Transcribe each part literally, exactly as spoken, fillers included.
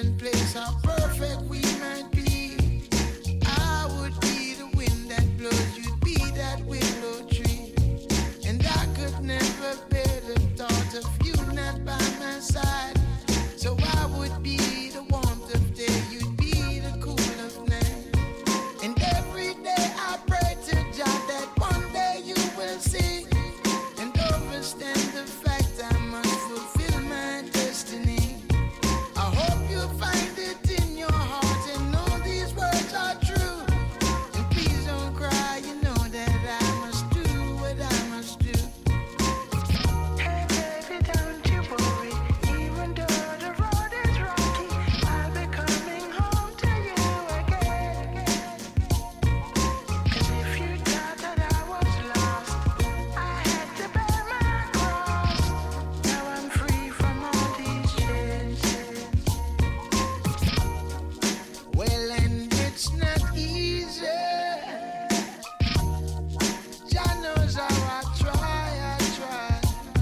different place, how perfect we might be. I would be the wind that blows, you'd be that willow tree. And I could never bear the thought of you not by my side. So I would be the warmth of day, you'd be the cool of night. And every day I pray to God that one day you will see and understand the fact I must fulfill my destiny. I hope you find it in your heart and know these words are true. And please don't cry, you know that I must do what I must do. Hey baby, don't you worry, even though the road is rocky, I'll be coming home to you again. Cause if you thought that I was lost, I had to bear my cross. Now I'm free from all these chains. Well, and it's not easy. Jah knows how I try, I try.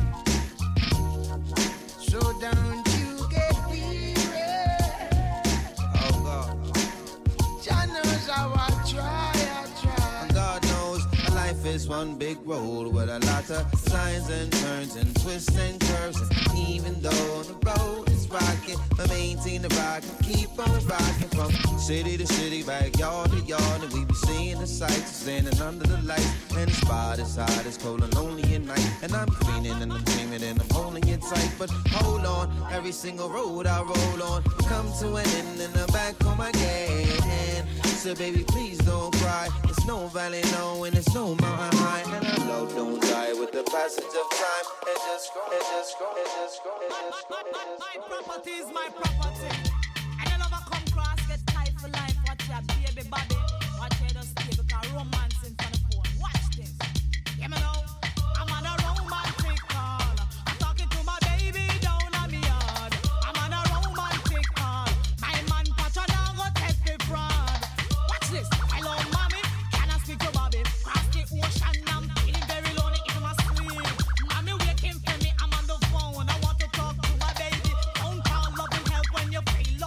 So don't you get weary. Oh God. Jah knows how I try, I try. God knows a life is one big road with a lot of signs and turns and twists and curves. And even though the road is rocky, I maintain the rock and keep on rocking from city to city, backyard to yard. And we be seeing the sights, standing under the lights. And the spot is hot, it's cold and lonely at night. And I'm feeling and I'm dreaming and I'm holding it tight. But hold on, every single road I roll on come to an end and I'm back on my game. So baby, please don't cry. It's no valley low and it's no mountain high. And our love don't die with the passage of time. It just grow, it just grow, it just grow, it just grow, it just grow. My property is my property. And you never come cross, get tight for life. Watch your baby body. Watch her just stay because romance in front of phone. Watch this. Hear me now. I'm on a romantic call. I'm talking to my baby down on me yard. I'm on a romantic call. My man Pacha now go test the fraud. Watch this. Hello mommy, can I speak to Bobby? Cross the ocean, I'm feeling very lonely in my sleep. Mommy waiting for me, I'm on the phone. I want to talk to my baby. Don't call love and help when you feel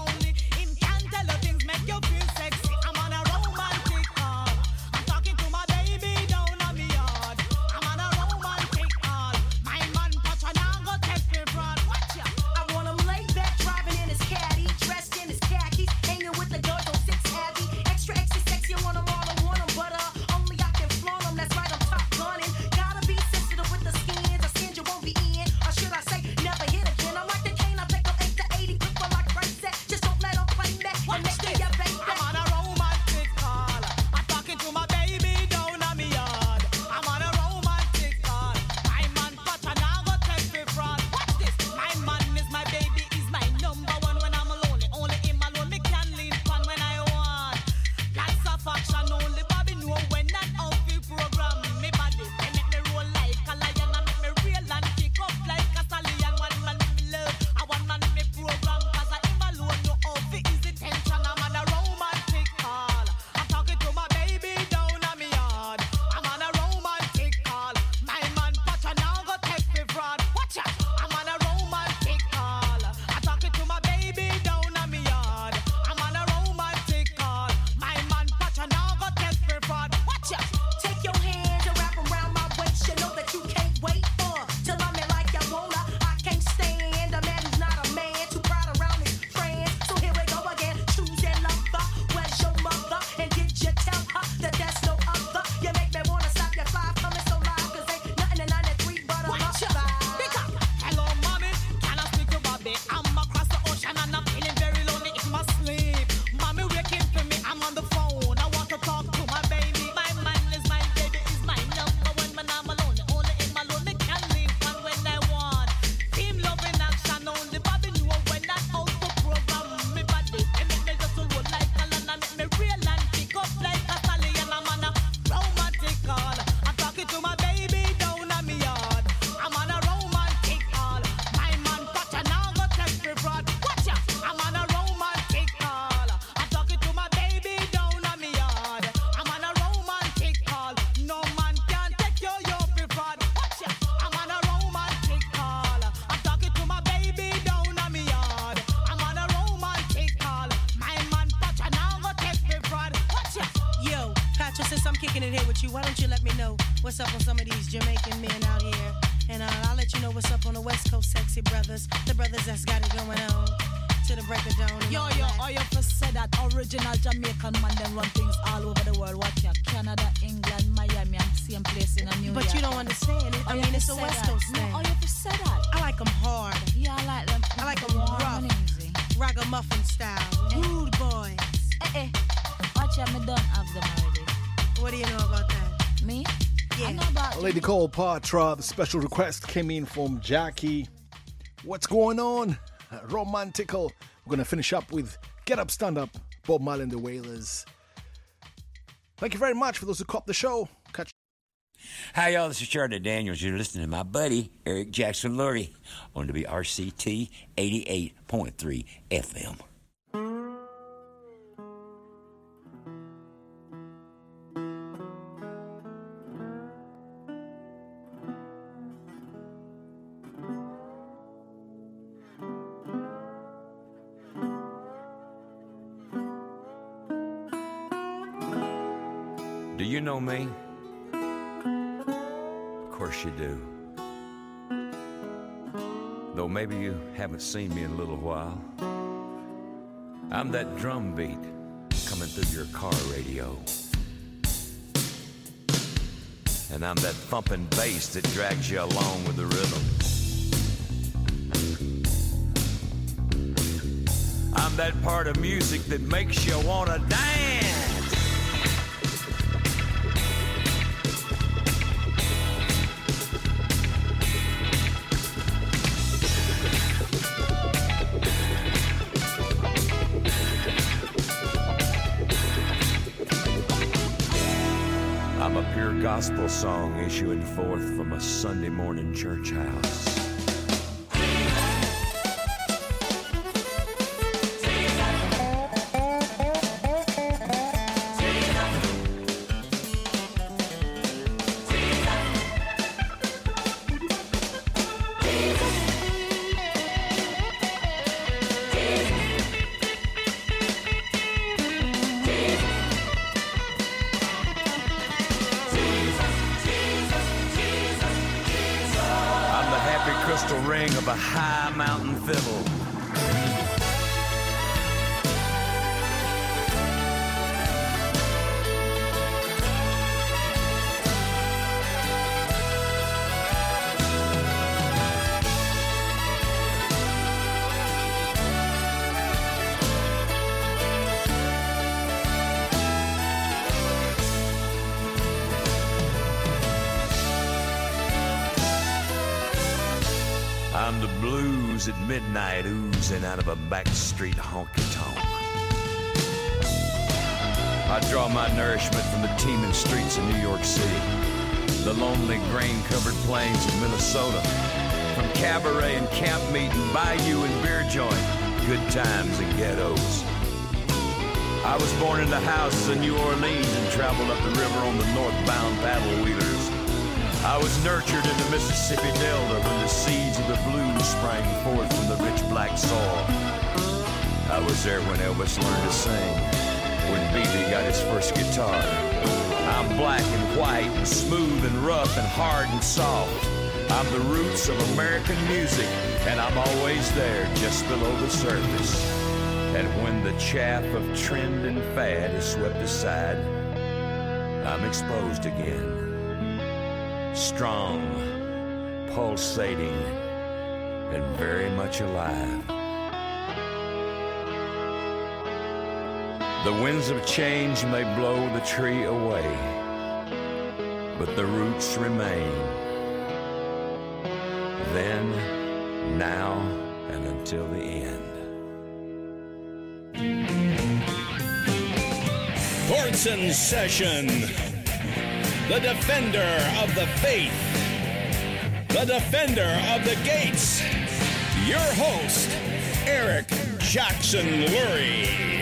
kicking it here with you. Why don't you let me know what's up on some of these Jamaican men out here? And uh, I'll let you know what's up on the West Coast sexy brothers, the brothers that's got it going on. To the break of dawn. Yo, yo, all you have said that original Jamaican man them run things all over the world. Watch ya, Canada, England, Miami, and same place in New York. But you don't understand it. I mean, it's a West Coast thing. No, all you have to say that. I like them hard. Yeah, I like them. I like them rough, ragamuffin style, eh. Rude boys. Eh, eh. Watch ya, me don't have them already. What do you know about that? Me? Yeah. I know about Lady Cole Patra, the special request came in from Jackie. What's going on? Romantical. We're going to finish up with Get Up, Stand Up, Bob Marley and the Wailers. Thank you very much for those who caught the show. Catch. Hi, y'all. This is Charlie Daniels. You're listening to my buddy, Eric Jackson Lurie, on W R C T eighty-eight point three F M. Do you know me? Of course you do. Though maybe you haven't seen me in a little while. I'm that drum beat coming through your car radio. And I'm that thumping bass that drags you along with the rhythm. I'm that part of music that makes you want to dance. I'm a pure gospel song issuing forth from a Sunday morning church house. Of a high mountain fiddle. I'm the blues at midnight oozing out of a backstreet honky-tonk. I draw my nourishment from the teeming streets of New York City, the lonely grain-covered plains of Minnesota, from cabaret and camp meeting, bayou and beer joint, good times and ghettos. I was born in the houses of New Orleans and traveled up the river on the northbound paddle wheelers. I was nurtured in the Mississippi Delta when the seeds of the blues sprang forth from the rich black soil. I was there when Elvis learned to sing, when B B got his first guitar. I'm black and white and smooth and rough and hard and soft. I'm the roots of American music, and I'm always there just below the surface. And when the chaff of trend and fad is swept aside, I'm exposed again. Strong, pulsating, and very much alive. The winds of change may blow the tree away, but the roots remain. Then, now, and until the end. Courts in session. The defender of the faith, the defender of the gates, your host, Eric Jackson Lurie.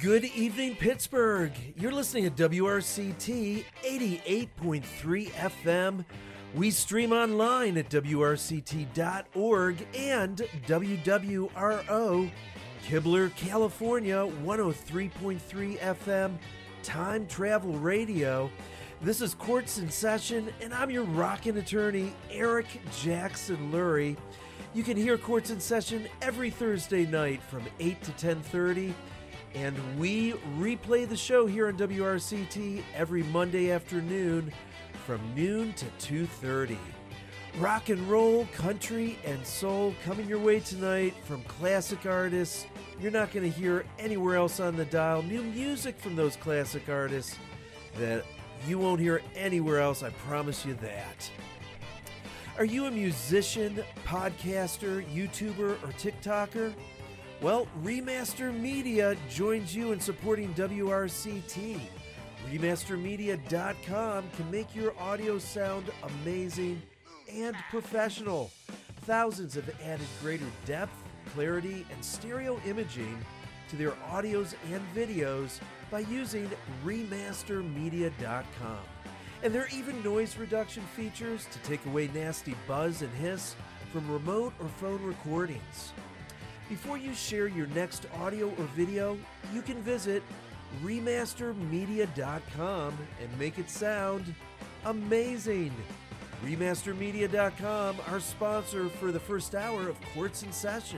Good evening, Pittsburgh. You're listening to W R C T eighty-eight point three F M. We stream online at W R C T dot org and W W R O, Kibler, California, one oh three point three F M, Time Travel Radio. This is Courts in Session, and I'm your rockin' attorney, Eric Jackson Lurie. You can hear Courts in Session every Thursday night from eight to ten thirty. And we replay the show here on W R C T every Monday afternoon from noon to two thirty. Rock and roll, country, and soul coming your way tonight from classic artists you're not going to hear anywhere else on the dial. New music from those classic artists that you won't hear anywhere else, I promise you that. Are you a musician, podcaster, YouTuber, or TikToker? Well, Remaster Media joins you in supporting W R C T. Remaster Media dot com can make your audio sound amazing and professional. Thousands have added greater depth, clarity, and stereo imaging to their audios and videos by using Remaster Media dot com. And there are even noise reduction features to take away nasty buzz and hiss from remote or phone recordings. Before you share your next audio or video, you can visit Remaster Media dot com and make it sound amazing. Remaster Media dot com, our sponsor for the first hour of Courts in Session.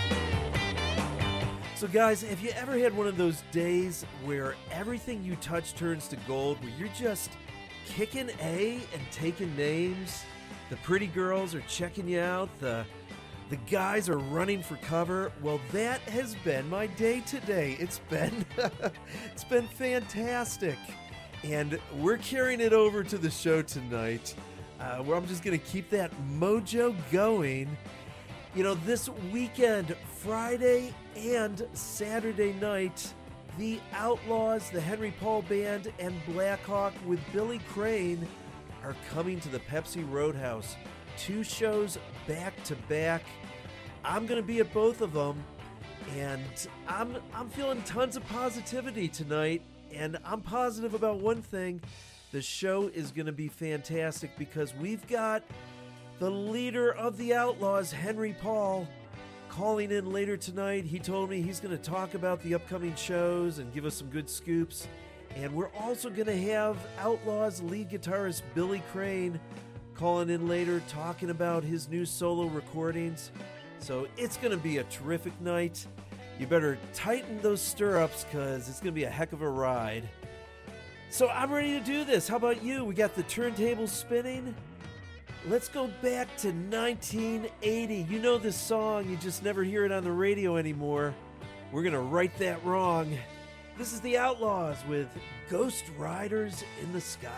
So guys, have you ever had one of those days where everything you touch turns to gold, where you're just kicking A and taking names? The pretty girls are checking you out, the The guys are running for cover. Well, that has been my day today. It's been it's been fantastic. And we're carrying it over to the show tonight, uh, where I'm just going to keep that mojo going. You know, this weekend, Friday and Saturday night, the Outlaws, the Henry Paul Band, and Blackhawk with Billy Crane are coming to the Pepsi Roadhouse. Two shows back to back. I'm going to be at both of them, and I'm I'm feeling tons of positivity tonight, and I'm positive about one thing. The show is going to be fantastic because we've got the leader of the Outlaws, Henry Paul, calling in later tonight. He told me he's going to talk about the upcoming shows and give us some good scoops, and we're also going to have Outlaws lead guitarist Billy Crane calling in later, talking about his new solo recordings. So it's going to be a terrific night. You better tighten those stirrups because it's going to be a heck of a ride. So I'm ready to do this. How about you? We got the turntables spinning. Let's go back to nineteen eighty. You know this song, you just never hear it on the radio anymore. We're going to right that wrong. This is the Outlaws with Ghost Riders in the Sky.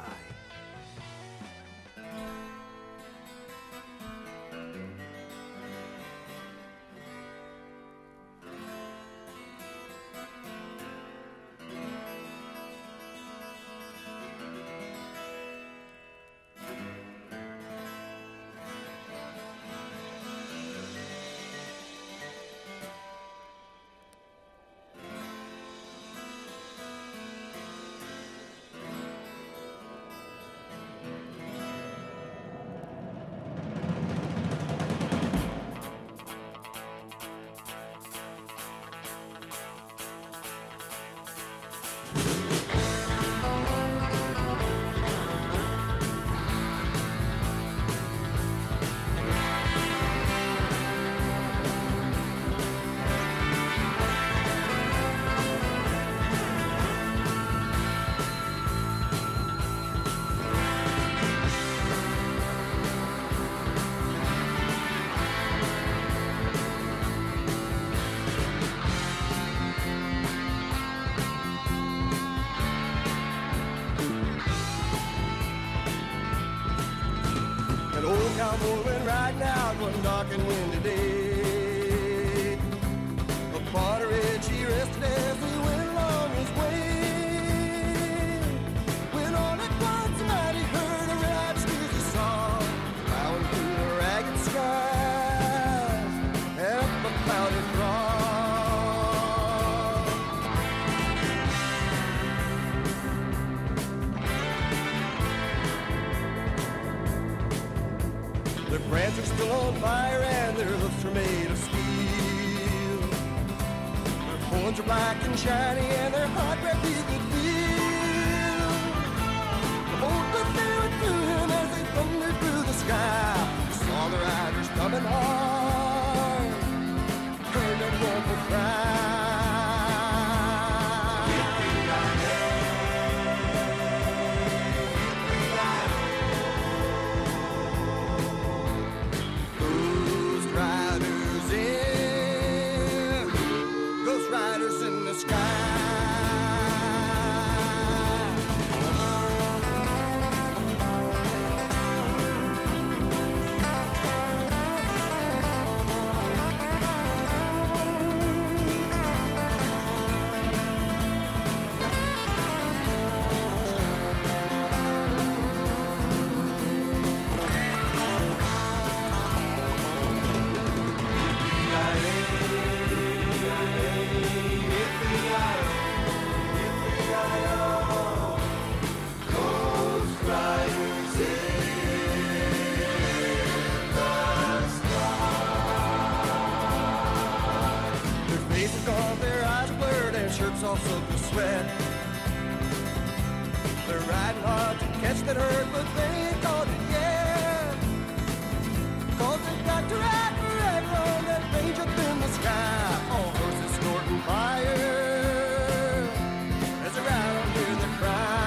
Cowboy went riding out one dark and windy day. Upon a ridge he rested as he went along his way. When all at once a night he heard a rap squeaky song plowing through the ragged skies and the cloudy throng. brands are still on fire and their hoofs are made of steel. Their horns are black and shiny and their hot breath you could feel. The whole good they went through him as they thundered through the sky. Saw the riders coming hard, heard that woeful cry. All soaked with sweat. They're riding hard to catch that herd, but they ain't caught it yet. Cause they got to ride forever on that range up in the sky. All horses snorting fire as they ride under the cry.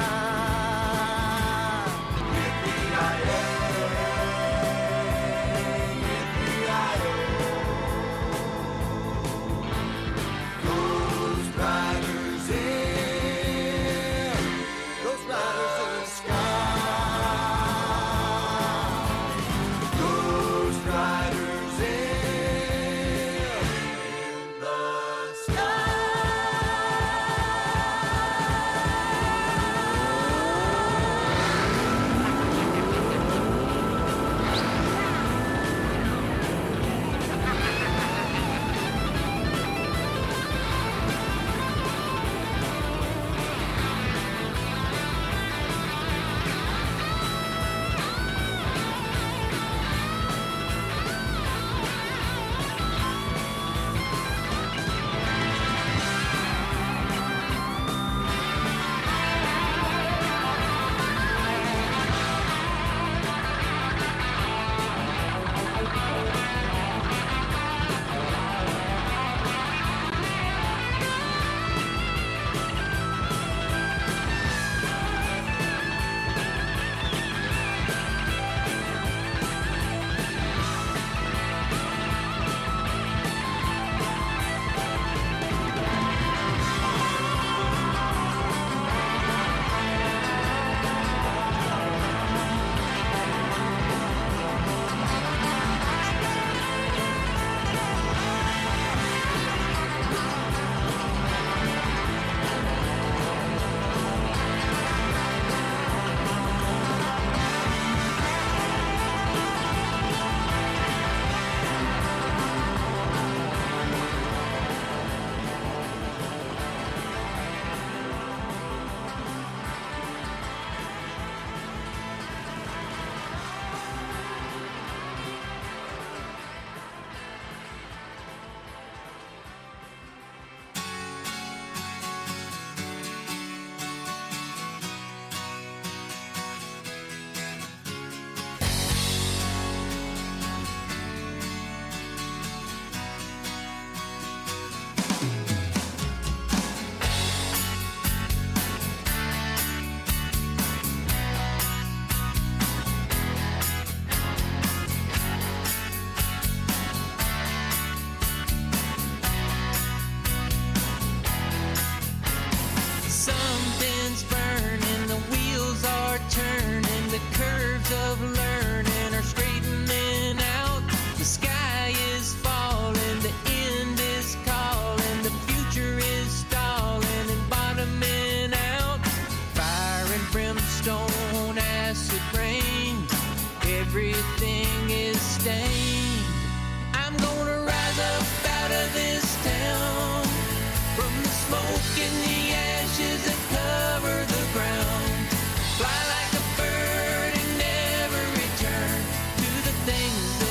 Fly like a bird and never return to the things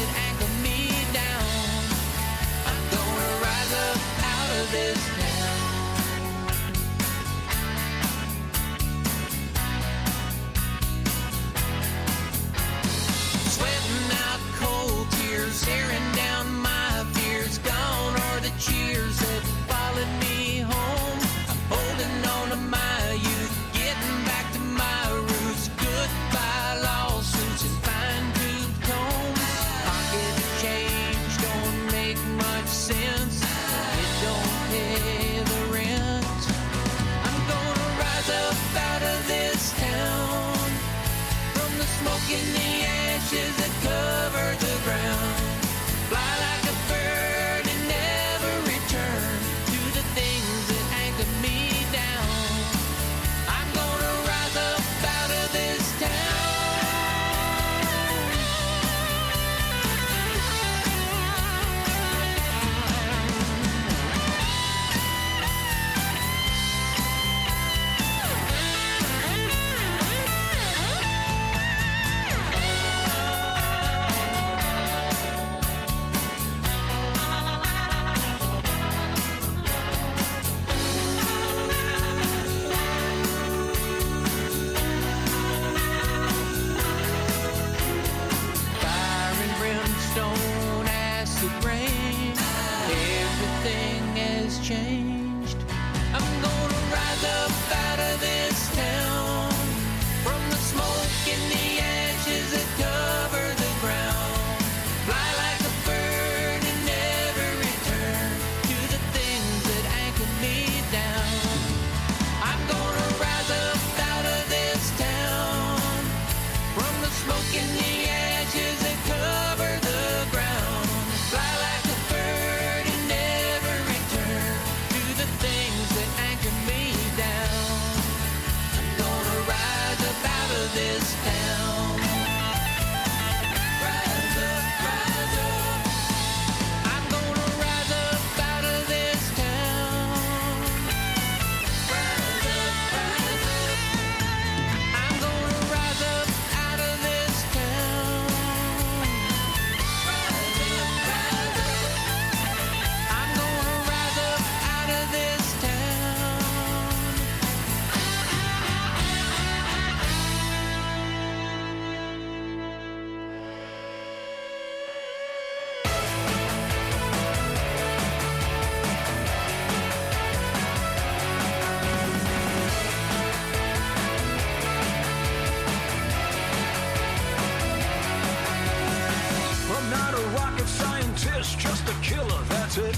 is just a killer, that's it.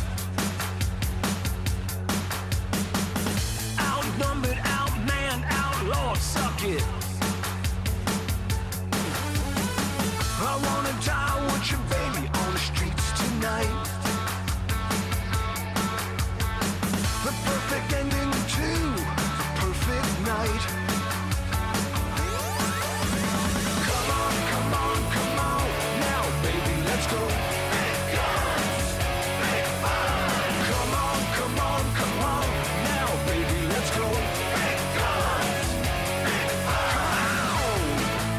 Outnumbered, outmanned, outlawed, suck it. I wanna die with your baby on the streets tonight. The perfect ending to the perfect night. Come on, come on, come on, now baby, let's go. Big guns, big fun. Come on, come on, come on, now baby, let's go. Big guns, big fun. Come on.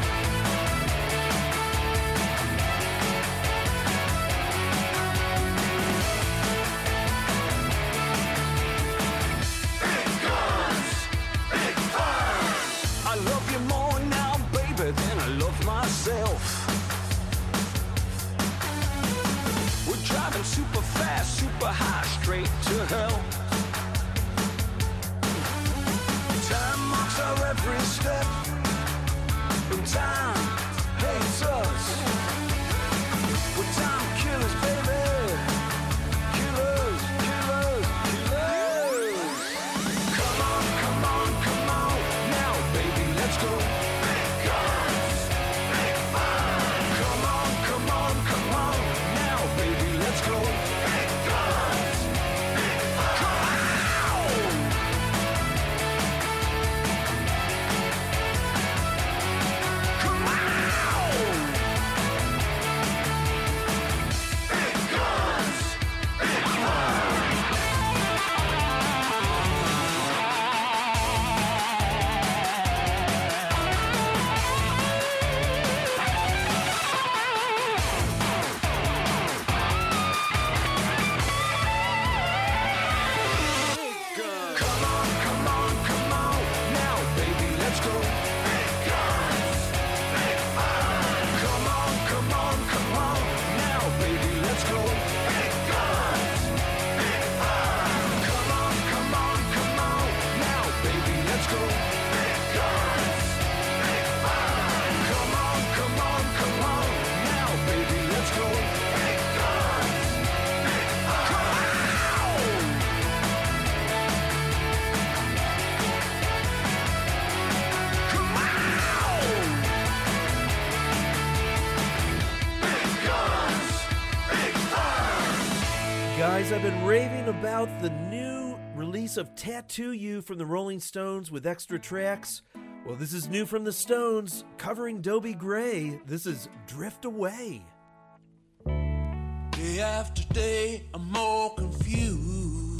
Big guns, big fun. I love you more now, baby, than I love myself. We're driving super fast, super high, straight to hell. Time marks our every step, and time hates us. We're time killers, baby. Killers, killers, killers. Come on, come on, come on, now baby, let's go. Big guns, big fun. Come on, come on, come on, now baby, let's go. Big guns, big fun. Come on. Come on. Big guns, big fun. Come on, come on, come on, now baby, let's go. Big guns, big fun. Come on, come on, come on, now baby, let's go. Big guns, big fun. Come on, come on, come on, now baby, let's go. Big guns, big fun. Come on, come on, come on, now baby, let's go. Big guns, big fun. Come on. Come on! Big guns, big fun. Guys, I've been raving about the new release of Tattoo You from the Rolling Stones with extra tracks. Well, this is new from the Stones, covering Dobie Gray. This is Drift Away. Day after day, I'm more confused.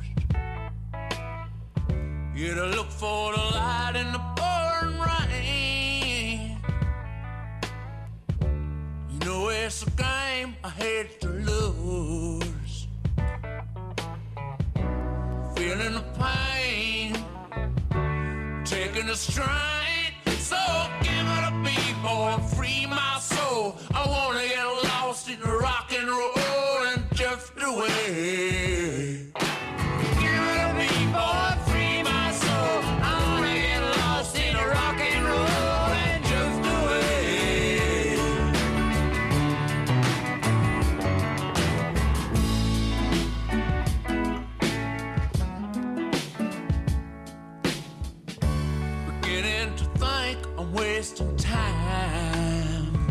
Yeah, to look for the light in the pouring rain. You know it's a game I hate to lose. Feeling the pain, taking the strain. So give it a beat, boy, and free my soul. I wanna get lost in rock and roll and drift away. Give it a beat, boy, free my soul. I wanna get lost in rock and roll and drift away. Beginning to think I'm wasting time.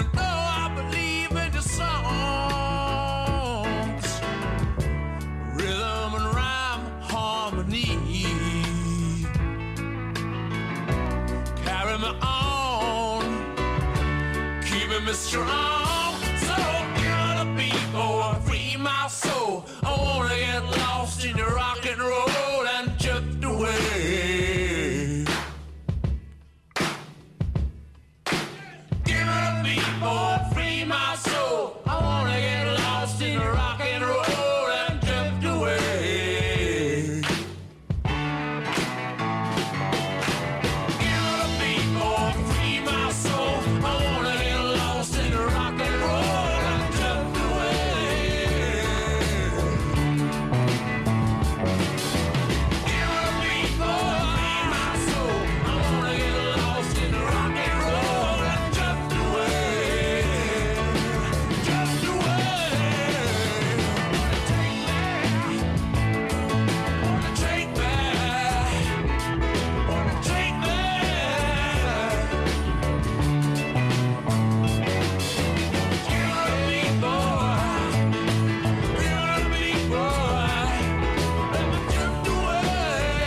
you know I believe in your songs, rhythm and rhyme harmony. Carry me on, keeping me strong. So give the people, free my soul. I wanna get lost in your rock and roll and drift away. Give the people, free my soul. I wanna get lost in your rock and roll and drift away. Give the people, free my soul. I wanna get lost in your rock and roll and drift away. Give the people, free my soul. I wanna get lost in your rock and roll and drift away. Drift away. Wanna take me, wanna take me, wanna take me. Give the people, give the people, let me drift away.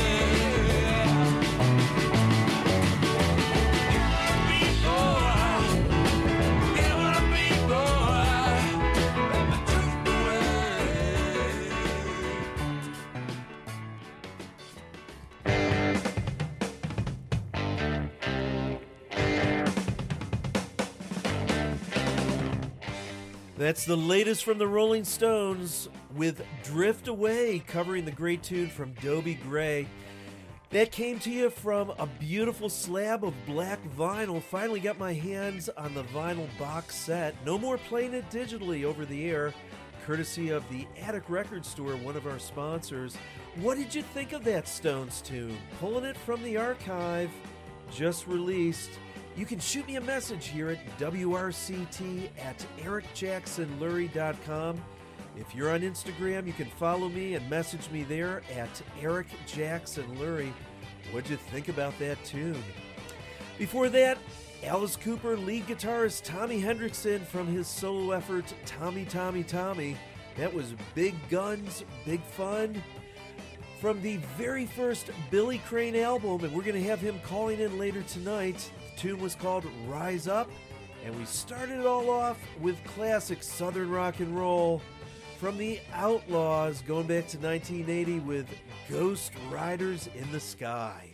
That's the latest from the Rolling Stones with Drift Away, covering the great tune from Dobie Gray. That came to you from a beautiful slab of black vinyl. Finally got my hands on the vinyl box set. No more playing it digitally over the air, courtesy of the Attic Record Store, one of our sponsors. What did you think of that Stones tune? Pulling it from the archive, just released. You can shoot me a message here at W R C T at eric jackson lurie dot com. If you're on Instagram, you can follow me and message me there at eric jackson lurie. What'd you think about that tune? Before that, Alice Cooper lead guitarist Tommy Hendrickson from his solo effort Tommy, Tommy, Tommy. That was Big Guns, Big Fun. From the very first Billy Crane album, and we're going to have him calling in later tonight. The tune was called Rise Up, and we started it all off with classic Southern rock and roll from the Outlaws, going back to nineteen eighty with Ghost Riders in the Sky.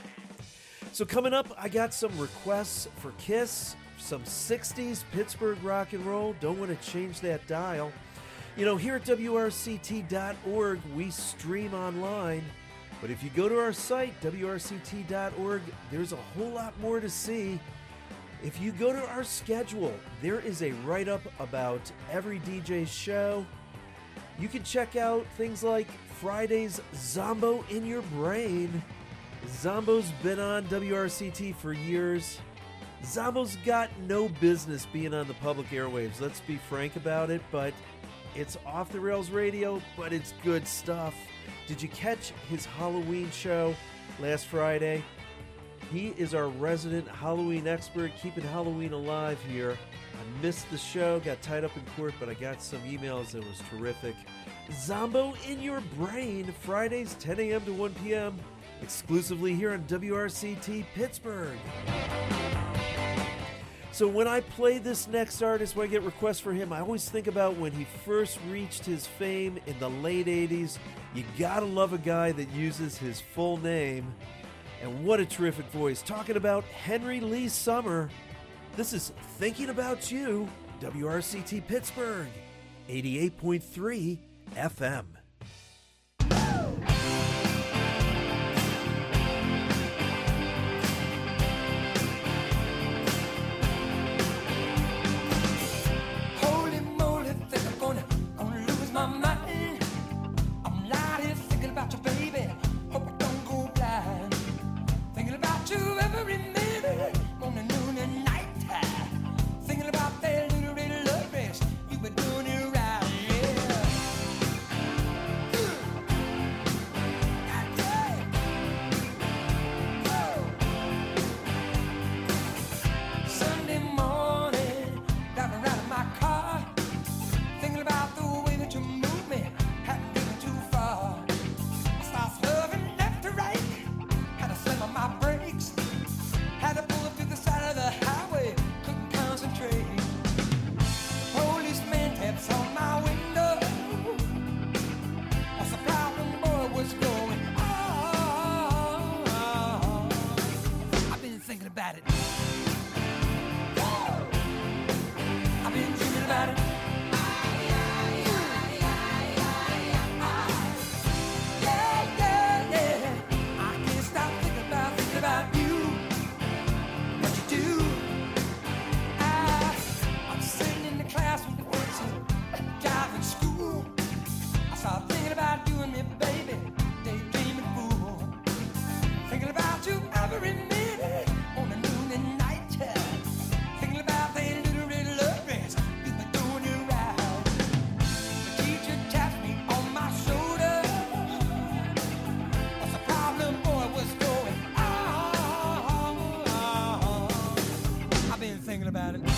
So coming up, I got some requests for Kiss, some sixties Pittsburgh rock and roll. Don't want to change that dial. You know, here at W R C T dot org, we stream online. But if you go to our site, W R C T dot org, there's a whole lot more to see. If you go to our schedule, there is a write-up about every D J's show. You can check out things like Friday's Zombo in Your Brain. Zombo's been on W R C T for years. Zombo's got no business being on the public airwaves, let's be frank about it, but it's off the rails radio, but it's good stuff. Did you catch his Halloween show last Friday? He is our resident Halloween expert, keeping Halloween alive here. I missed the show, got tied up in court, but I got some emails that was terrific. Zombo in Your Brain, Fridays ten a.m. to one p.m., exclusively here on W R C T Pittsburgh. So when I play this next artist, when I get requests for him, I always think about when he first reached his fame in the late eighties. You gotta love a guy that uses his full name. And what a terrific voice. Talking about Henry Lee Summer. This is Thinking About You, W R C T Pittsburgh, eighty-eight point three F M. Holy moly, think I'm gonna, gonna lose my mind. I'm lying here thinking about you, baby. Hope I don't go blind. Thinking about you every minute, morning, noon, and night. Thinking about that little red love race. You've been doing it right, yeah. about it.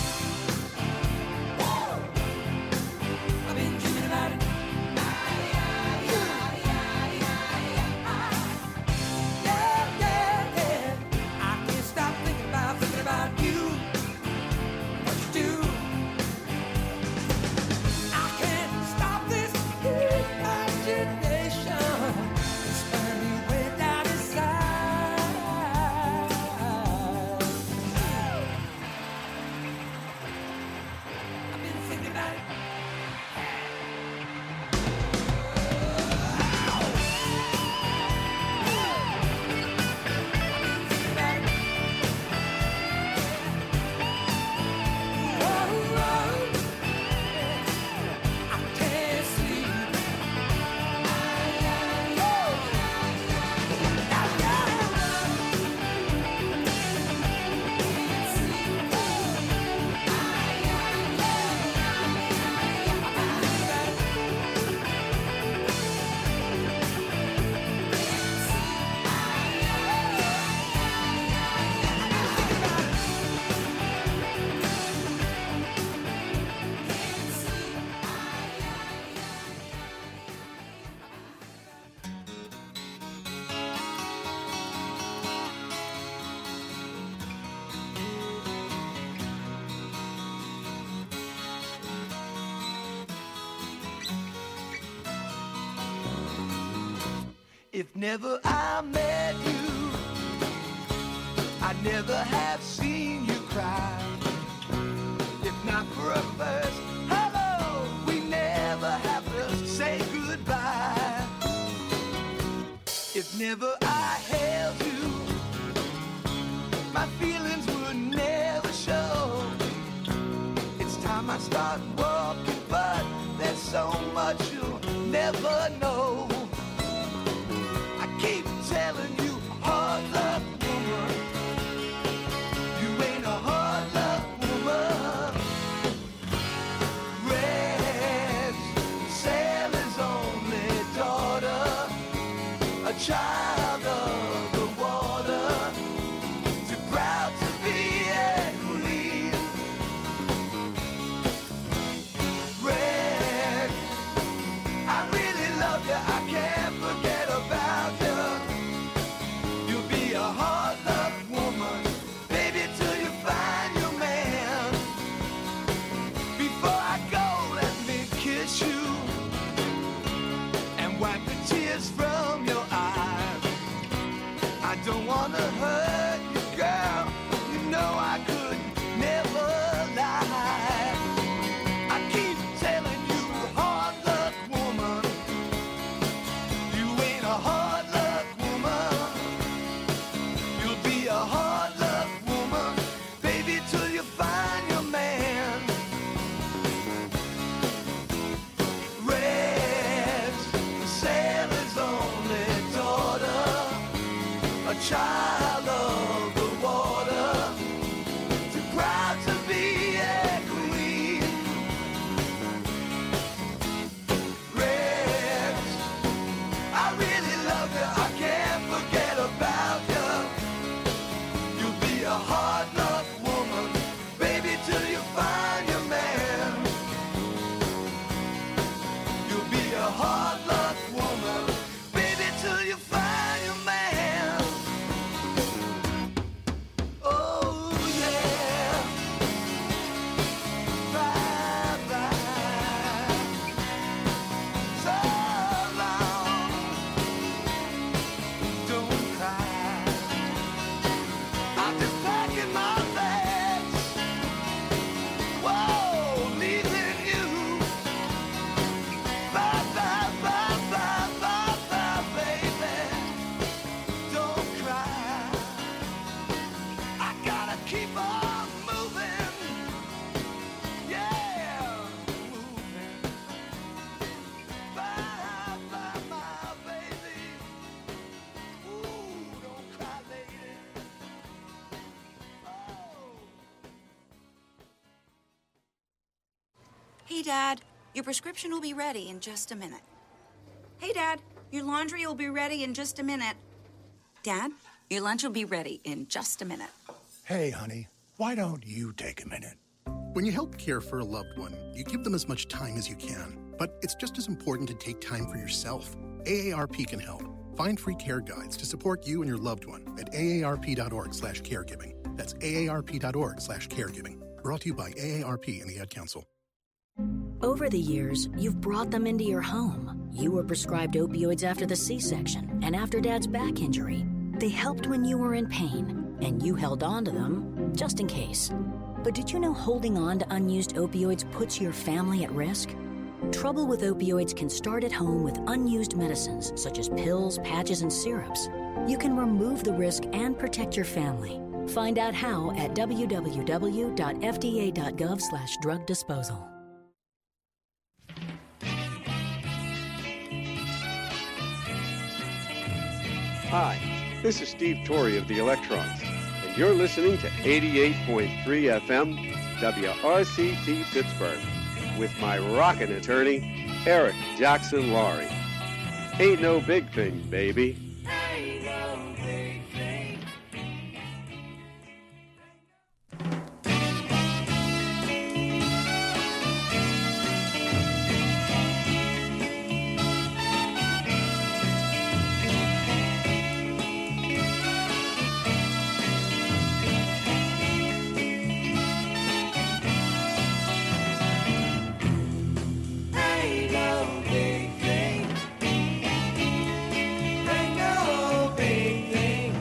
I've been dreaming about it. Yeah, yeah, yeah. I can't stop thinking about, thinking about you. What you do. I can't stop this imagination. It's spinning me way down inside. I've been thinking about it. If never I met you, I'd never have seen you cry. If not for a first hello, we never have to say goodbye. If never I held you, my feelings would never show. It's time I start walking, but there's so much you'll never know. Keep telling you, hard luck woman, you ain't a hard luck woman. Red Sally's only daughter, a child of the water, too proud to be a queen. Red, I really love you, I can't forget about you. A hard luck woman, baby, till you find your man. Before I go, let me kiss you and wipe the tears from your eyes. I don't wanna hurt you, girl. You know I could never lie. I keep telling you, hard luck woman, you ain't a hard luck woman. Be a hard luck woman, baby, till you find your man. Red Sally's only daughter, a child of the water, too proud to be a queen. Red, I really love you, I can't forget about you. A hard luck woman, baby, till you find your man. You'll be a hard luck woman, baby, till you find your man. Oh yeah, bye bye. So long, don't cry. I'm just packing my bags. Whoa, leaving you. Bye, bye, bye, bye, bye, bye, baby. Don't cry. I gotta keep on moving. Yeah, moving. Bye, bye, my baby. Ooh, don't cry, lady. Hey, Dad, your prescription will be ready in just a minute. Hey, Dad, your laundry will be ready in just a minute. Dad, your lunch will be ready in just a minute. Hey, honey, Why don't you take a minute? When you help care for a loved one, you give them as much time as you can. But it's just as important to take time for yourself. A A R P can help. Find free care guides to support you and your loved one at aarp.org slash caregiving. That's aarp.org slash caregiving. Brought to you by A A R P and the Ad Council. Over the years, you've brought them into your home. You were prescribed opioids after the C-section and after Dad's back injury. They helped when you were in pain, and you held on to them just in case. But did you know holding on to unused opioids puts your family at risk? Trouble with opioids can start at home with unused medicines such as pills, patches, and syrups. You can remove the risk and protect your family. Find out how at w w w dot f d a dot gov slash drug disposal. Hi, this is Steve Torrey of the Electrons, and you're listening to eighty-eight point three F M W R C T Pittsburgh with my rockin' attorney, Eric Jackson Laurie. Ain't no big thing, baby. Ain't no big thing. Ain't no big thing. Ain't no big thing.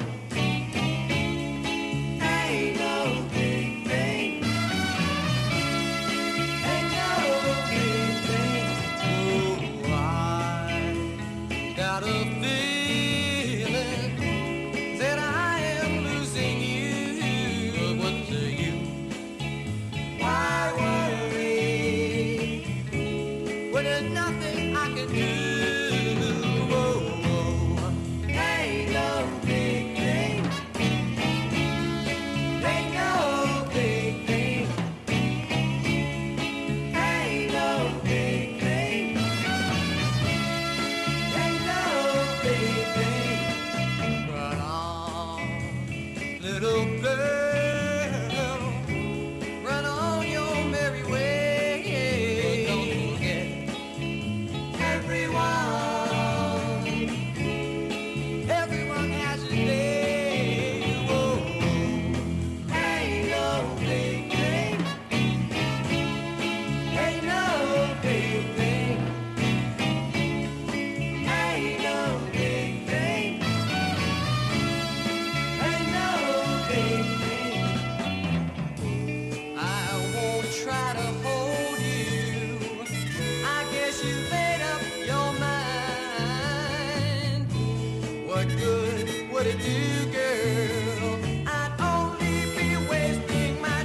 Ain't no big thing. Ain't no big thing. Oh, I got a feeling that I am losing you. But what do you? Why worry when there's nothing I can do? Oh, oh. Ain't no big thing. Ain't no big thing. Ain't no big thing. Ain't no big thing. Run on, little girl. Run on your merry way. But don't forget everyone. Everyone has a day. Oh, ain't no big thing. Ain't no big thing. Ain't no big thing. Ain't no big thing. I won't try to hold you. I guess you made up your mind. What good would it do, girl? I'd only be wasting my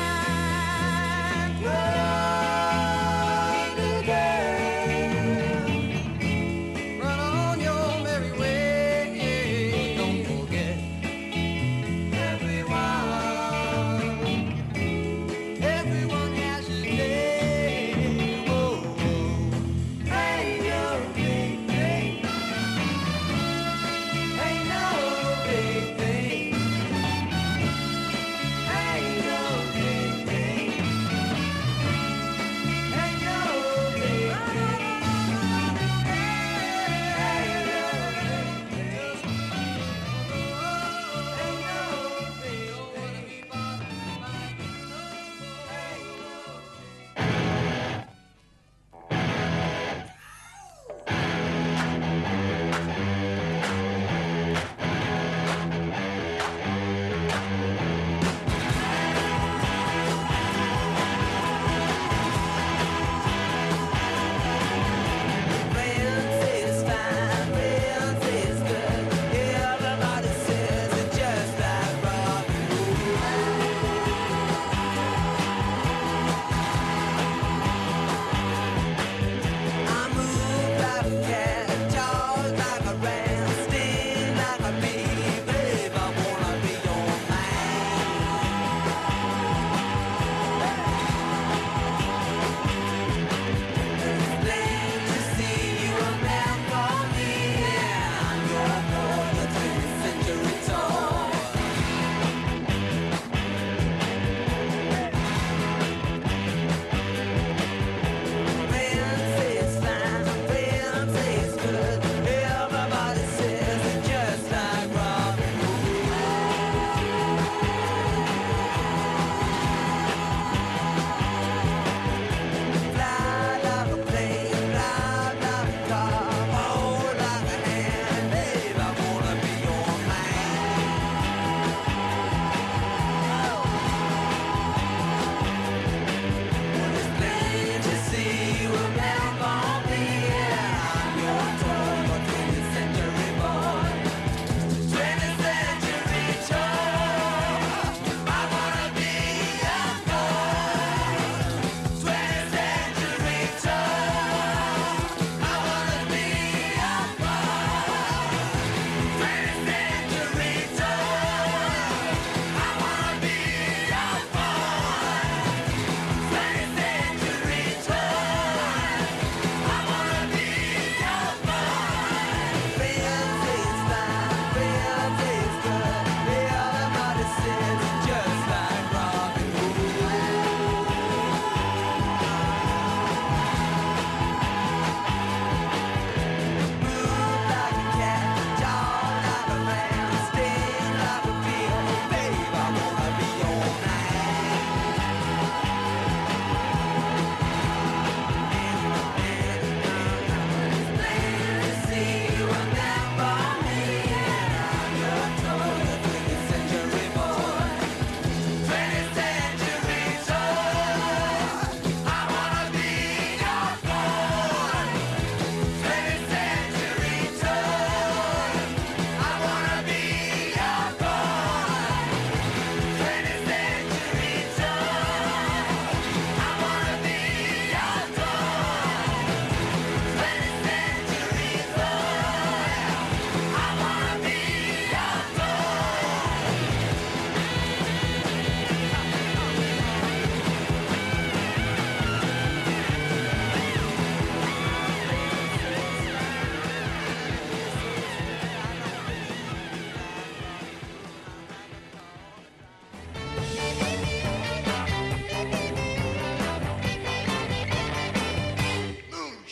time. Run, little girl. Run on your merry way. Don't forget everyone. Everyone has a day. Oh, oh. Ain't no big thing. Ain't no big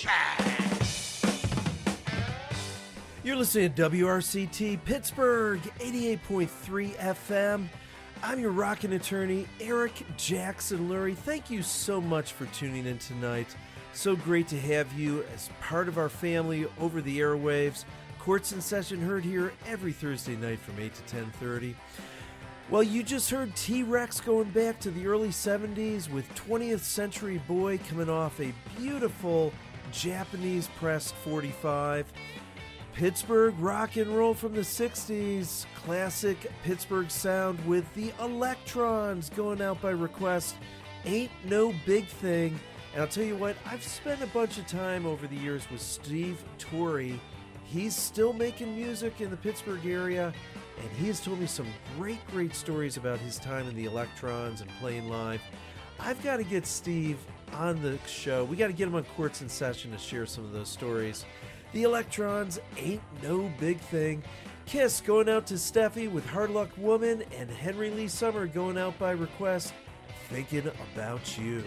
You're listening to W R C T Pittsburgh, eighty-eight point three F M. I'm your rockin' attorney, Eric Jackson Lurie. Thank you so much for tuning in tonight. So great to have you as part of our family over the airwaves. Courts in Session heard here every Thursday night from eight to ten thirty. Well, you just heard T-Rex going back to the early seventies with twentieth Century Boy coming off a beautiful Japanese pressed forty-five. Pittsburgh rock and roll from the sixties, classic Pittsburgh sound with the Electrons going out by request. Ain't No Big Thing. And I'll tell you what, I've spent a bunch of time over the years with Steve Torrey. He's still making music in the Pittsburgh area, and he has told me some great, great stories about his time in the Electrons and playing live. I've got to get Steve on the show. We got to get him on Courts in Session to share some of those stories. The Electrons, Ain't No Big Thing. Kiss going out to Steffi with Hard Luck Woman, and Henry Lee Summer going out by request, Thinking About You.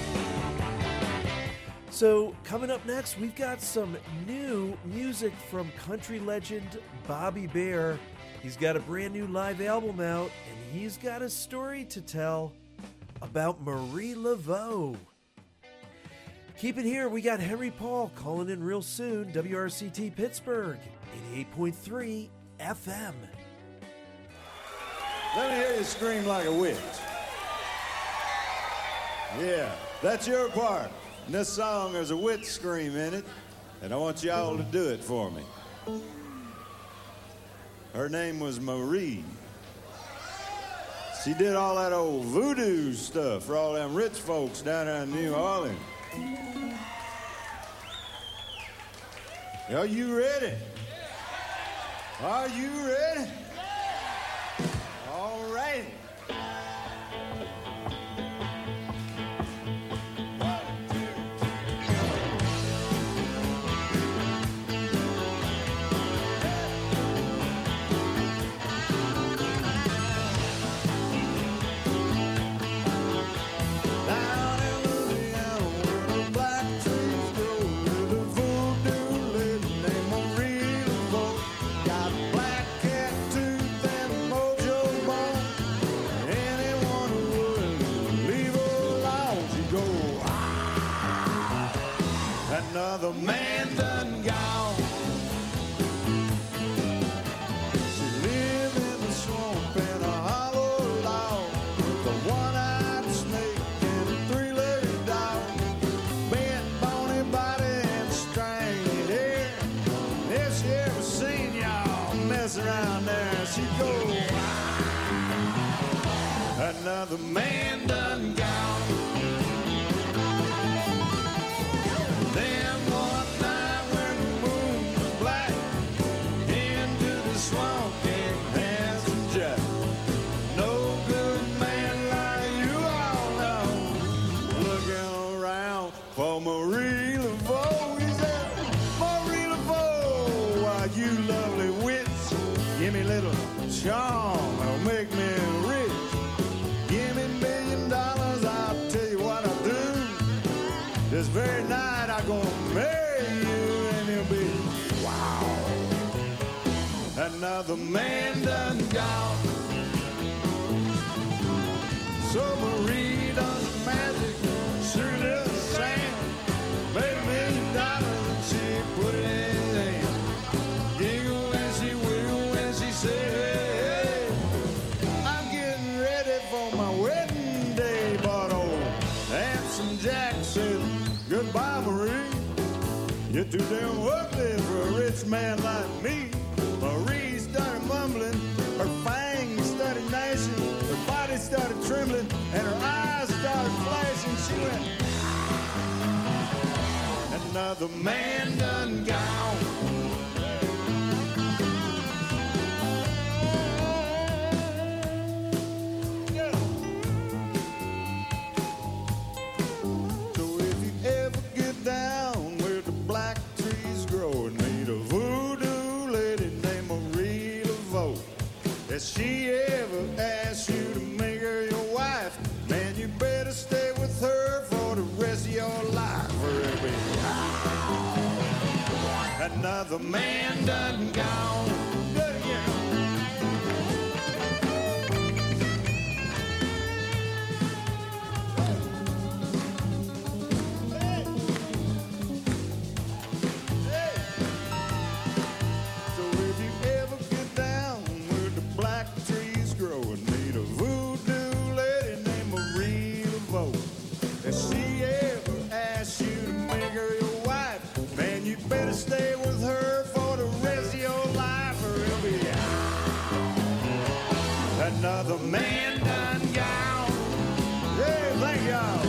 So coming up next, we've got some new music from country legend Bobby Bare. He's got a brand new live album out, and he's got a story to tell about Marie Laveau. Keep it here. We got Henry Paul calling in real soon. W R C T Pittsburgh, eighty-eight point three F M. Let me hear you scream like a witch. Yeah, that's your part. In this song, there's a witch scream in it, and I want y'all to do it for me. Her name was Marie. She did all that old voodoo stuff for all them rich folks down there in New Orleans. Are you ready? Are you ready? All right. Another man done gone. She lived in the swamp in a hollow log with a one-eyed snake and a three-legged dog, bent bony body and strangled hair. And if she ever seen y'all mess around there, she'd go, ah, another man done gone. Then one night when the moon was black, into the swamp came Handsome Jack. No good man like you all know, looking around for Marie Laveau. He said, Marie Laveau, why you lovely witch, give me a little charm, it'll make me rich. Give me a million dollars, I'll tell you what I'll do. This very night I'm gonna marry you and he'll be, wow, another man done gone. So Marie does magic, threw little sand, made a million dollars and she put it in his hand. Giggle and she wiggle and she said, hey, hey, I'm getting ready for my wedding day, but old Handsome Jack said, goodbye, Marie. You're too damn ugly for a rich man like me. Marie started mumbling, her fangs started gnashing, her body started trembling, and her eyes started flashing. She went, another man done gone. Down where the black trees grow and meet a voodoo lady named Marie Laveau. Has she ever asked you to make her your wife? Man, you better stay with her for the rest of your life, or it'll be, ah, Another man done gone. Yeah, yeah. So if you ever get down where the black trees grow and meet a voodoo lady named Marie Laveau, if she ever asks you to make her your wife, man, you better stay with her for the rest of your life, or it'll be another man done gone. Hey, thank y'all.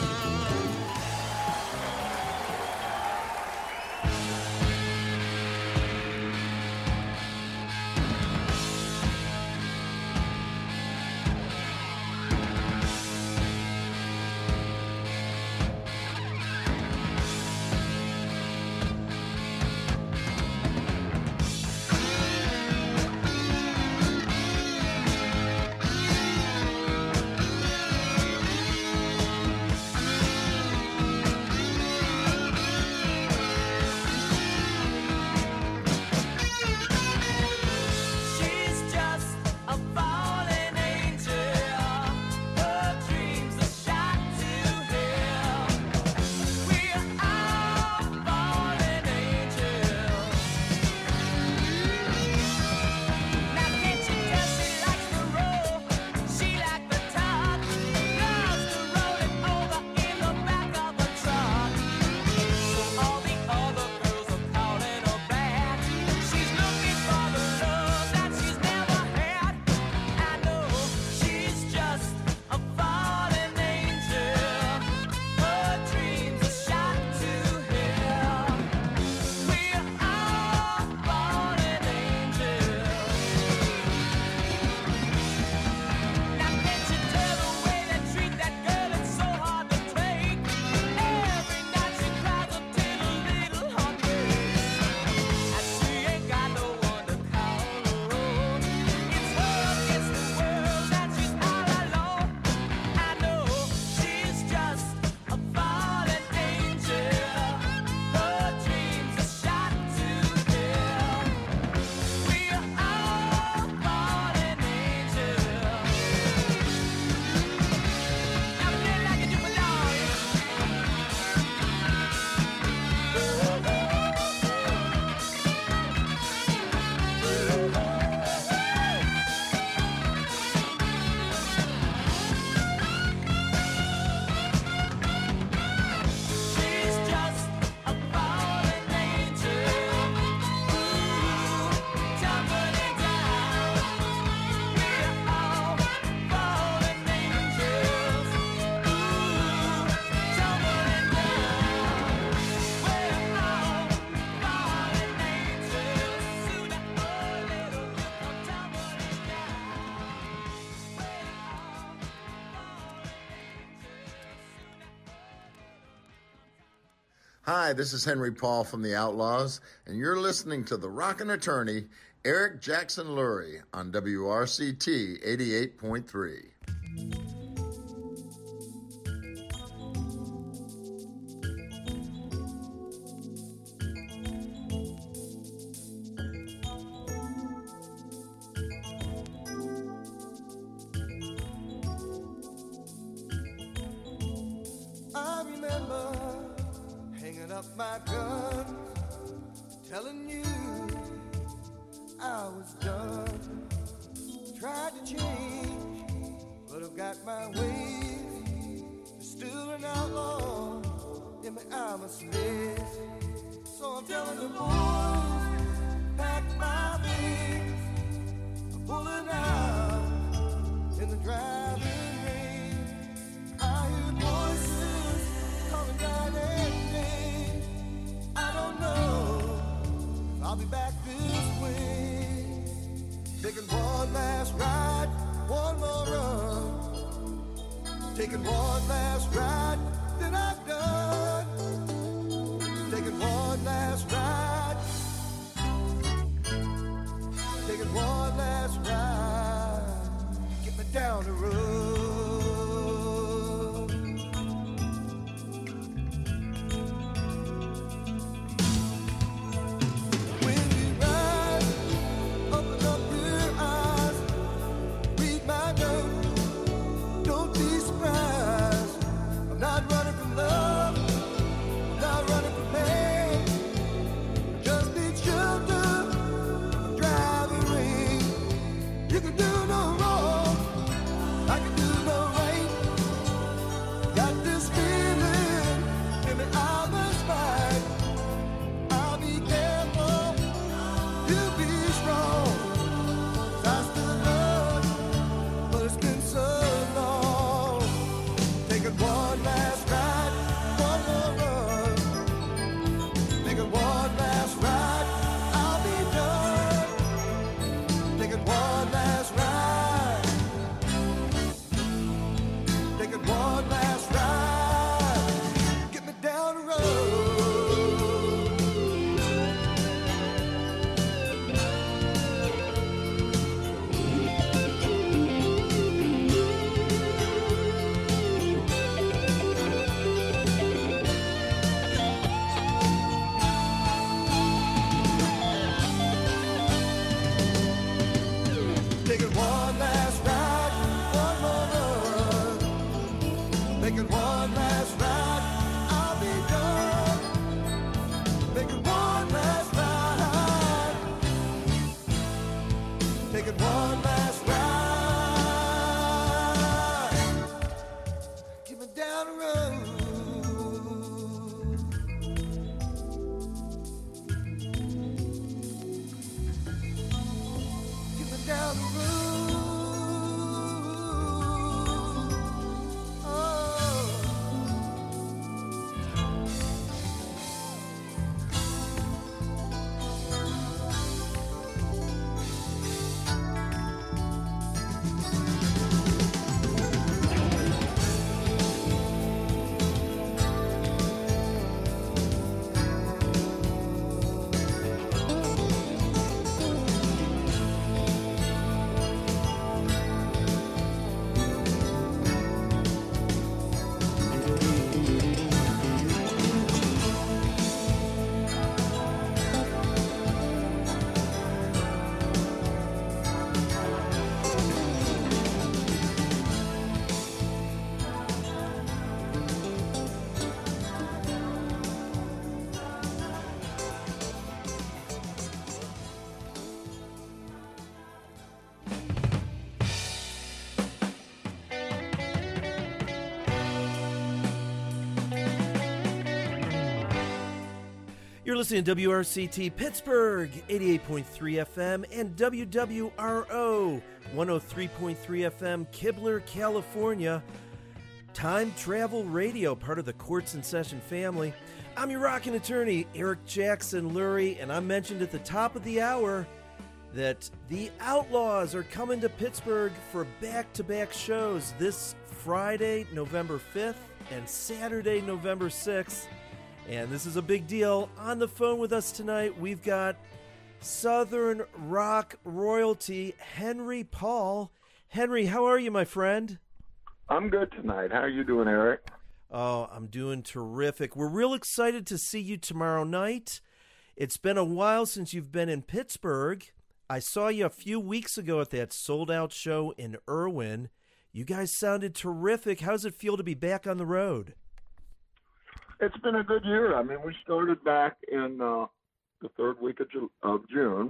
She's just a fallen angel. Her dreams are shot to hell. We're all fallen angels. Now can't you tell she likes to roll? She likes the talk. Loves to roll it over in the back of a truck. So all the other girls are calling her back. She's looking for the love that she's never had. I know she's just a fallen angel. Her dreams are shot to hell. We're all fallen angels. Now can't you tell the way they treat that girl? It's so hard to take. Every night she cries until a little heart breaks. And she ain't got no one to call her own. It's her against the world and she's all alone. I know she's just a fallen angel. Her dreams are shot to hell. We're all fallen angels. Now play like you do for She's just a fallen angel. Ooh, tumbling down. We're all fallen angels. Ooh, tumbling down. We're all fallen angels. Sooner or later we'll come tumbling down. Hi, this is Henry Paul from The Outlaws, and you're listening to the rockin' attorney, Eric Jackson Lurie, on W R C T eighty-eight point three. I remember hanging up my gun, telling you I was done. Tried to change, but I've got my ways. Still an outlaw, in me I'm a slave. So I'm telling the boys, pack my things. I'm pulling out in the driving range. I hear voices calling night and day. I don't know if I'll be back this way. Taking one last ride, one more run. Taking one last ride, then I'm done. Taking one last ride. Taking one last ride. Get me down the road. last ride, I'll be done. Take it one last ride. Take it one last ride. Keep it down the road. Keep it down the road. You're listening to W R C T Pittsburgh, eighty-eight point three F M, and W W R O, one oh three point three F M, Kibler, California. Time Travel Radio, part of the Courts in Session family. I'm your rockin' attorney, Eric Jackson Lurie, and I mentioned at the top of the hour that the Outlaws are coming to Pittsburgh for back-to-back shows this Friday, November fifth, and Saturday, November sixth. And this is a big deal. On the phone with us tonight, we've got Southern rock royalty, Henry Paul. Henry, how are you, my friend? I'm good tonight. How are you doing, Eric? Oh, I'm doing terrific. We're real excited to see you tomorrow night. It's been a while since you've been in Pittsburgh. I saw you a few weeks ago at that sold-out show in Irwin. You guys sounded terrific. How does it feel to be back on the road? It's been a good year. I mean, we started back in uh, the third week of, Ju- of June,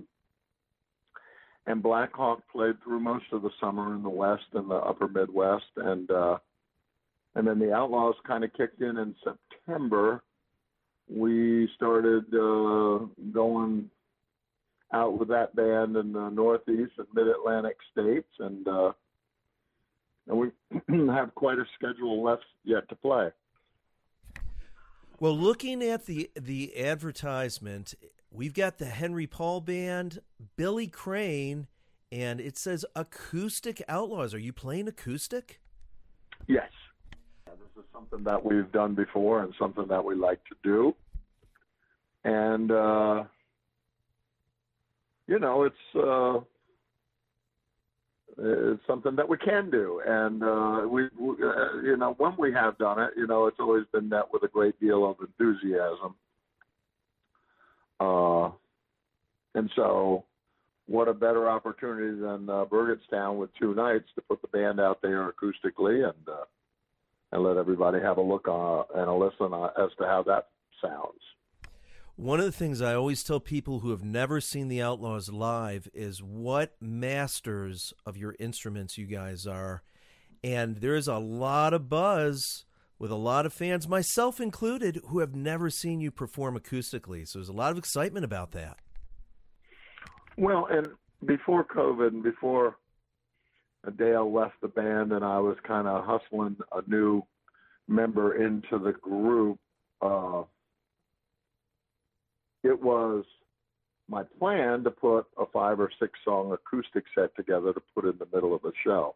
and Black Hawk played through most of the summer in the West and the Upper Midwest, and uh, and then the Outlaws kind of kicked in in September. We started uh, going out with that band in the Northeast and Mid-Atlantic states, and uh, and we have quite a schedule left yet to play. Well, looking at the the advertisement, we've got the Henry Paul Band, Billy Crane, and it says Acoustic Outlaws. Are you playing acoustic? Yes. Yeah, this is something that we've done before and something that we like to do. And, uh, you know, it's uh, it's something that we can do. And, uh, we, we uh, you know, when we have done it, you know, it's always been met with a great deal of enthusiasm. Uh, and so what a better opportunity than uh, Burgettstown with two nights to put the band out there acoustically and uh, and let everybody have a look uh, and a listen uh, as to how that sounds. One of the things I always tell people who have never seen the Outlaws live is what masters of your instruments you guys are. And there's a lot of buzz with a lot of fans, myself included, who have never seen you perform acoustically. So there's a lot of excitement about that. Well, and before COVID and before Dale left the band and I was kind of hustling a new member into the group, uh, it was my plan to put a five or six song acoustic set together to put in the middle of the show.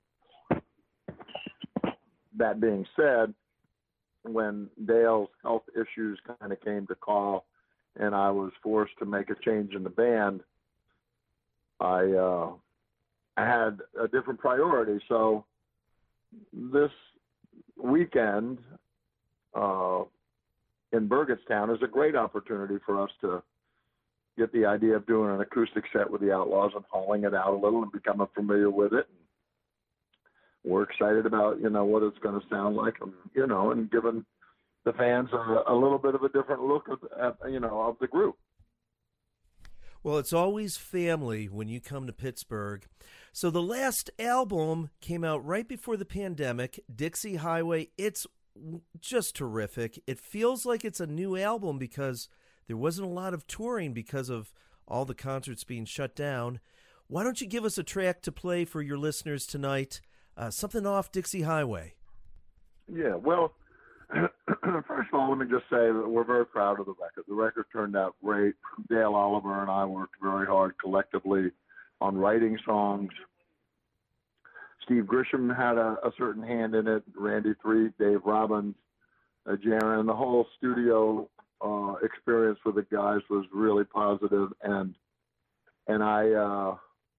That being said, when Dale's health issues kind of came to call and I was forced to make a change in the band, I, uh, I had a different priority. So this weekend, uh, in Burgettstown is a great opportunity for us to get the idea of doing an acoustic set with the Outlaws and hauling it out a little and becoming familiar with it. we're excited about, you know, what it's going to sound like, and, you know, and giving the fans a, a little bit of a different look at, at, you know, of the group. Well, it's always family when you come to Pittsburgh. So the last album came out right before the pandemic, Dixie Highway. It's just terrific. It feels like it's a new album because there wasn't a lot of touring because of all the concerts being shut down. Why don't you give us a track to play for your listeners tonight? Uh, something off Dixie Highway. Yeah, well, first of all, let me just say that we're very proud of the record. The record turned out great. Dale Oliver and I worked very hard collectively on writing songs. Steve Grisham had a, a certain hand in it, Randy Threet, Dave Robbins, uh, Jaron. The whole studio uh, experience with the guys was really positive, and and I, uh,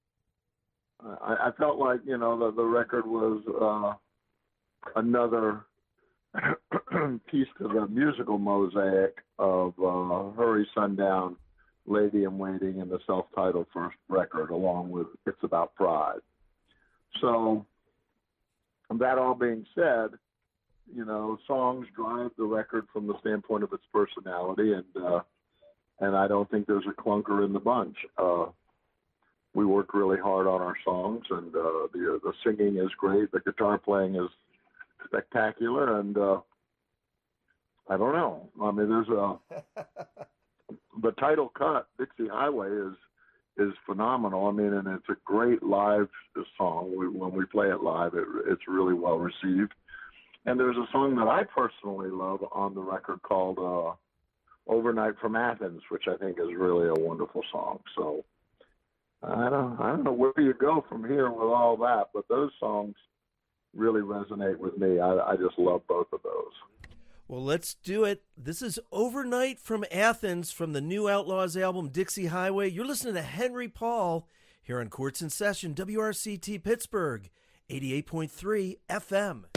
I I felt like, you know, the, the record was uh, another piece to the musical mosaic of uh, Hurry Sundown, Lady in Waiting, and the self-titled first record, along with It's About Pride. So, that all being said, you know, songs drive the record from the standpoint of its personality, and uh, and I don't think there's a clunker in the bunch. Uh, we work really hard on our songs, and uh, the the singing is great. The guitar playing is spectacular, and uh, I don't know. I mean, there's a the title cut, Dixie Highway, is is phenomenal. I mean, and it's a great live song. We, when we play it live, it, it's really well received. And there's a song that I personally love on the record called uh, Overnight from Athens, which I think is really a wonderful song. So I don't, I don't know where you go from here with all that, but those songs really resonate with me. I, I just love both of those. Well, let's do it. This is Overnight from Athens from the new Outlaws album, Dixie Highway. You're listening to Henry Paul here on Courts in Session, W R C T Pittsburgh, eighty-eight point three F M.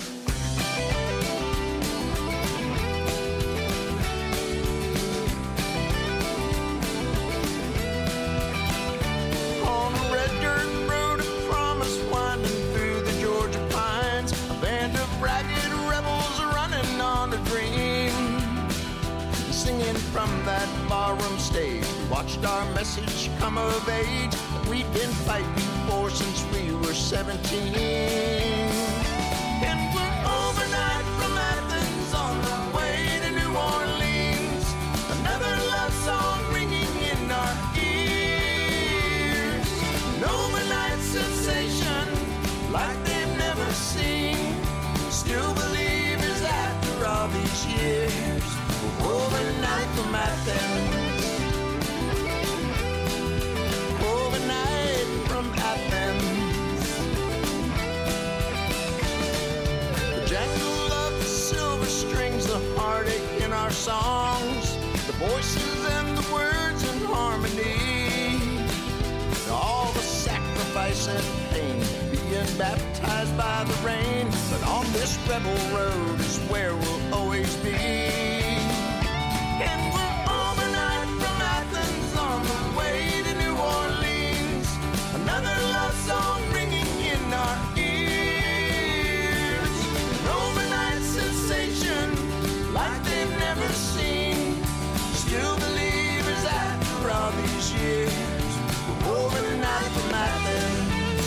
On a red dirt road of promise winding through the Georgia pines, a band of ragged rebels running on a dream. Singing from that barroom stage, we watched our message come of age. We'd been fighting for since we were seventeen. And we're overnight from Athens on the way to New Orleans. Another love song ringing in our ears. An overnight sensation like they've never seen. Still believers after all these years. We're overnight from Athens. Overnight from Athens. The jangle of the silver strings, the heartache in our songs, the voices and the words in harmony. All the sacrifice and pain, being baptized by the rain. But on this rebel road is where we'll always be. And we're overnight from Athens on the way to New Orleans. Another love song ringing in our ears. An overnight sensation like they've never seen. Still believers after all these years. We're overnight from Athens.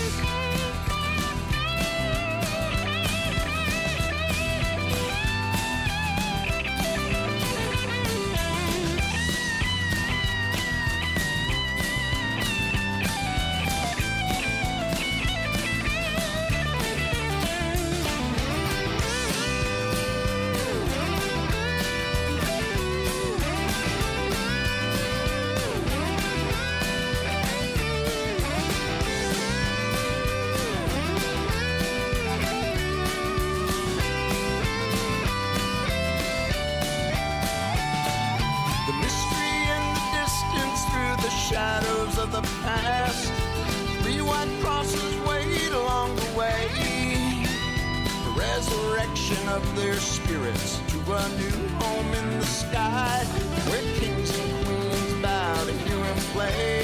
Shadows of the past, three white crosses wait along the way. The resurrection of their spirits to a new home in the sky, where kings and queens bow to hear him play.